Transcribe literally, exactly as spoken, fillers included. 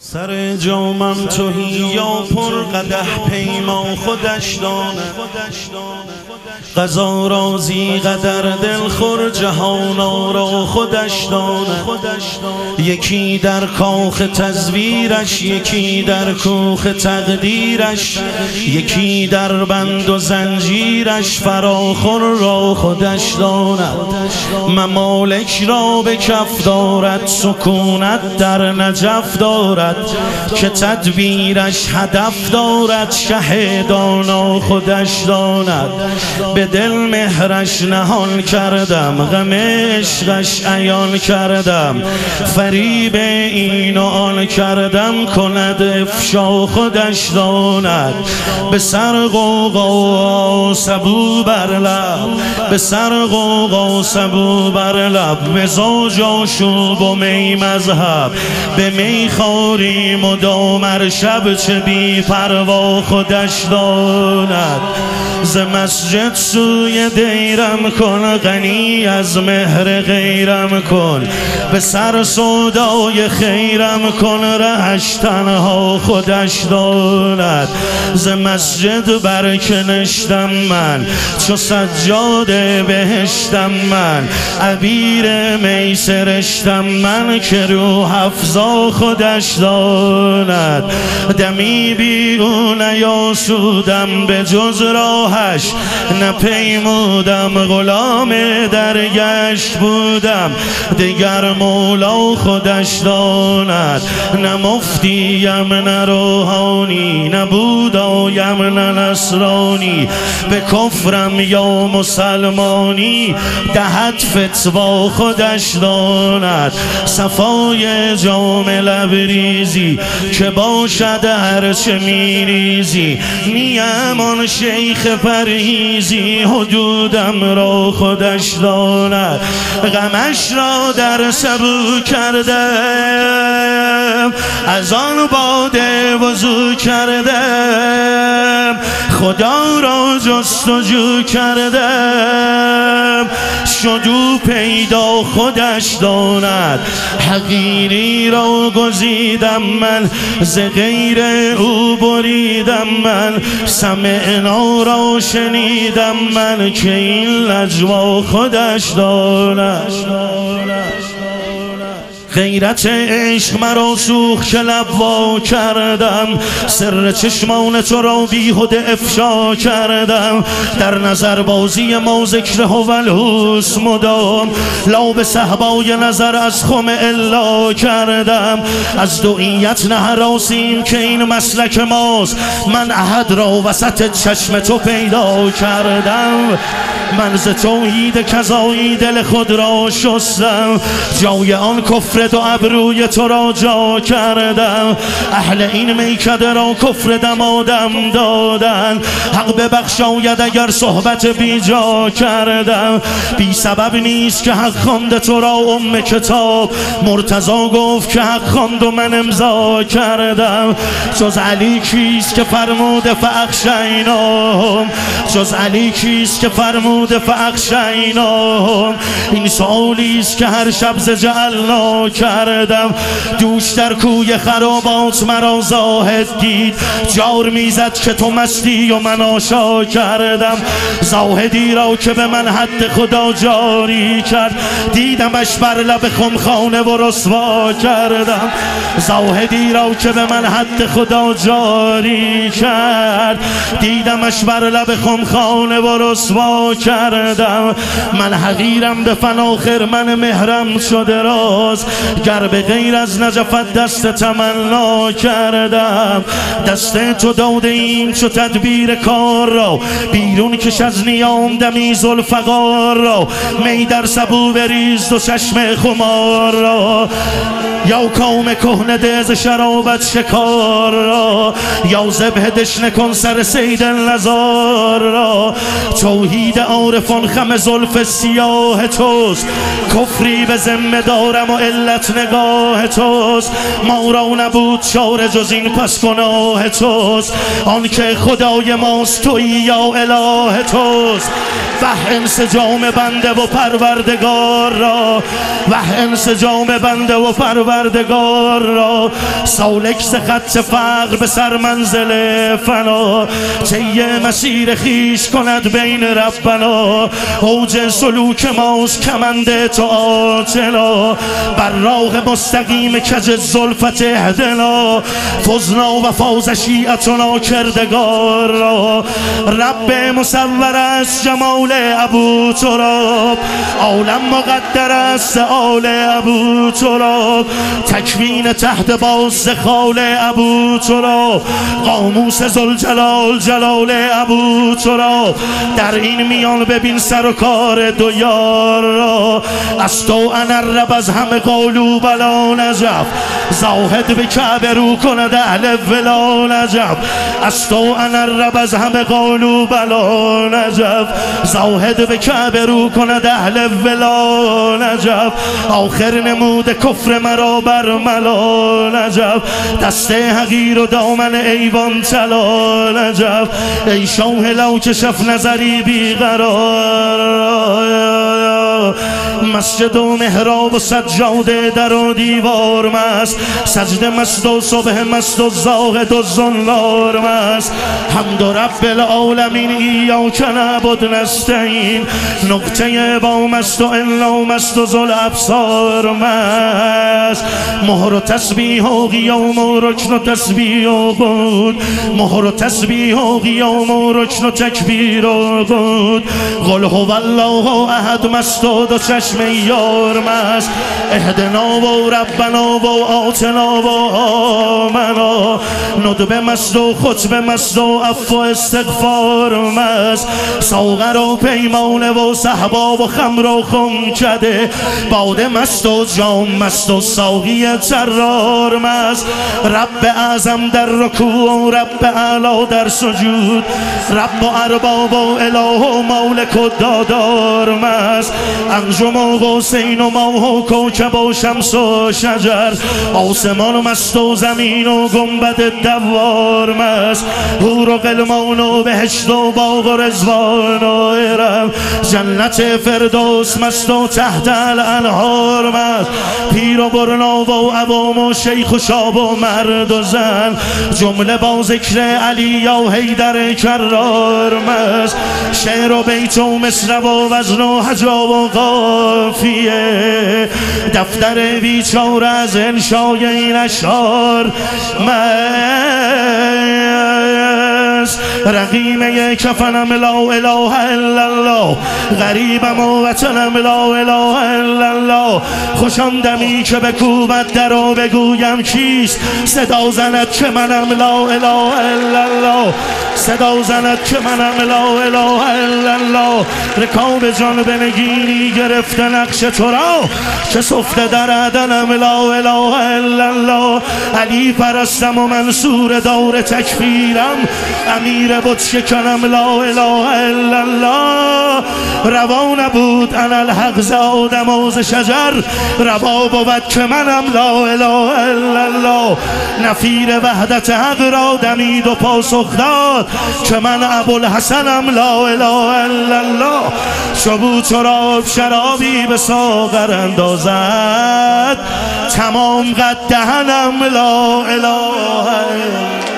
سر جامم تهی یا پر قدح پیما خودش داند، قضا رازی قدر دلخور جهانا را خودش داند. یکی در کاخ تزویرش، یکی در کوخ تقدیرش، یکی در بند و زنجیرش، فراخور را خودش داند. ممالک را به کف دارد، سکونت در نجف دارد، که تدبیرش هدف دارد، شهدانا خودش داند. به دل مهرش نهان کردم، غم عشقش عیان کردم، فریب این و آن کردم، کند افشا خودش داند. به سر غوغا سبو بر لب، به سر غوغا سبو بر لب، مزاج آشوب و می مذهب، به می خواری مدام هر شب، چه بی پروا خودش داند. ز مسجد سوی دیرم کن، غنی از مهر غیرم کن، به سر سودای خیرم کن، رهش تنها خودش داند. ز مسجد برکنشتم من، چو سجاده بهشتم من، عبیر می سرشتم من، که روح افزا خودش داند. دمی بی او نیاسودم، به جز راهش نپیمودم، غلام درگشت بودم، دگر مولا خودش داند. نه مفتیم نه روحانی، نه بودایم نه نصرانی، به کفرم یا مسلمانی، دهد فتوا خودش داند. صفای جام لبریزی که باشد هرچه میریزی، نیم آن شیخ پرهیزی، حدودم را خودش داند. غمش را در سبو کردم، از آن باده وضو کردم، خدا را جستجو کردم، شدو پیدا خودش داند. حقیری را گزیدم من، ز غیر او بریدم من، سمعنا را شنیدم من، که این لجوا خودش داند. غیرت عشق مرا سوخت که لب وا کردم، سر چشمان تو را بیهوده افشا کردم. در نظر بازی ما ذکر هوالهوس مدام، لا به صحبای نظر از خم الا کردم. از دعیت نه هراسیم که این مسلک ماست، من احد را وسط چشم تو پیدا کردم. من ز توحید کذایی دل خود را شستم، جای آن کفر دو ابروی تو را جا کردم. اهل این میکده را کفر دمادم دادن، حق ببخشاید اگر صحبت بی جا کردم. بی سبب نیست که حق خواند تو را ام کتاب، مرتضی گفت که حق خواند و من امضا کردم. جز علی کیست که فرموده فاخشیناهم، جز علی کیست که فرموده فاخشیناهم. این سؤالیست که هر شب ز جعلنا کردم. دوش در کوی خرابات مرا زاهد دید، جار میزد که تو مستی و من آشا کردم. زاهدی را که به من حد خدا جاری کرد، دیدمش بر لب خمخانه و رسوا کردم. زاهدی را که به من حد خدا جاری کرد، دیدمش بر لب خمخانه و رسوا کردم. من حقیرم به فناخر، من مهرم شده راز، گر به غیر از نجفت دست تمنا کردم. دست تو داده ایم چو تدبیر کار را، بیرون کش از نیام دمی ذوالفقار را. می در سبو بریز دو چشم خمار را، یا کام کهنه ده ز شرابت شکار را، یا ذبح دشنه کن سر صید نزار را. توحید عارفان خم زلف سیاه توست، کفری به ذمه دارم و علت نگاه توست، ما را نبود چاره جز این پس گناه توست، آن که خدای ماست تویی یا اله توست، وح انسجام بنده و پروردگار را، وح انسجام بنده و پروردگار را، سالک ز خط فقر به سر منزل فنا، طی مسیر خیش کند بین ربنا، اوج سلوک ماست کمند تو آتنا، بر راه مستقیم کج زلفت اهدنا، فزنا و فاز شیعتنا کردگار را، رب مصور است جمال ابو تراب، عالم مقدر است آل ابو تراب، تکوین تحت باز خال ابو تراب، قاموس ذوالجلال جلال ابو تراب، در این میان ببین سر و کار دو یار را، از تو انا رب از همه قالو بلا نجف، زاهد به کعبه رو کند اهل ولا نجف، از تو انا رب از همه قالو بلا نجف، زاهد به کعبه رو کند اهل ولا نجف، آخر نمود کفر مرا بر ملا نجف، دست حقیر و دامن ایوان طلا نجف، ای شاه لو کشف نظری بیقرار، مسجد و محراب و سجاده در و دیوار مست، سجده مست و صبح مست و زاهد و زنار مست، حمد رب العالمین ایاک نعبد نستعین، نقطه با مست و الا مست و ذل ابصار مست، مهر و تسبیح و قیام و رکن و تسبیح و قود، مهر و تسبیح و قیام و رکن و تکبیر و قود، قل هو الله احد مست و دو چشم یار مست، اهدنا و ربنا و آتنا و آمنا، ندبه مست و خطبه مست و عفو و استغفار مست، ساغر و پیمانه و صحبا و خمر و خمکده، باده مست و جام مست و ساقی طرار مست، رب اعظم در رکوع و رب اعلی در سجود، رب و ارباب و اله و مالک و دادار مست، انجم و حسین و ماه و کوکب و شمس و شجر، آسمان مست و زمین و گنبد دوار مست، حور و غلمان و بهشت و باغ و رضوان و ارم، جنت فردوس مست و تحت الانهار مست، پیر و برنا و عوام و شیخ و شاب و مرد و زن، جمله با ذکر علی و حیدر کرار مست، شعر و بیت و مصرع و وزن و حجا و قافیه، دفتر بیچاره از انشای این اشعار مست، رقیمه کفنم لا اله الا الله، غریبم و وطنم لا اله الا الله، خوشان دمی که بکوبد در و بگویم کیست، صدا زند که منم لا اله الا الله، صدا زند که منم لا اله الا الله، رکاب جان به نگینی گرفته نقش تو را، که سفته در عدنم لا اله الا الله، علی پرستم و منصور دور تکفیرم، امیر بت شکنم لا اله الا الله، روا نبود انا الحق ز آدم و ز شجر، روا بود که منم لا اله الا الله، نفیر وحدت حق را دمید و پاسخ داد که من ابوالحسنم لا اله الا الله، چو تراب شرابی به ساغر اندازد، تمام قد دهنم لا اله الا الله.